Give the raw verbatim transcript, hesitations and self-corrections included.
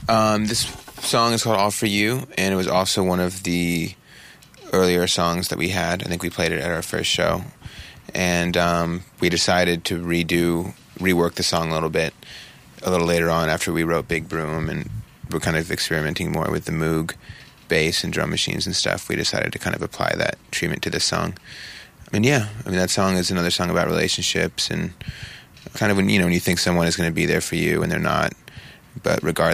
Um, this song is called All For You, and it was also one of the earlier songs that we had. I think we played it at our first show. And um, we decided to redo, rework the song a little bit a little later on after we wrote Big Broom, and we're kind of experimenting more with the Moog bass and drum machines and stuff. We decided to kind of apply that treatment to this song. And yeah, I mean, that song is another song about relationships and kind of when, you know, when you think someone is going to be there for you and they're not, but regardless,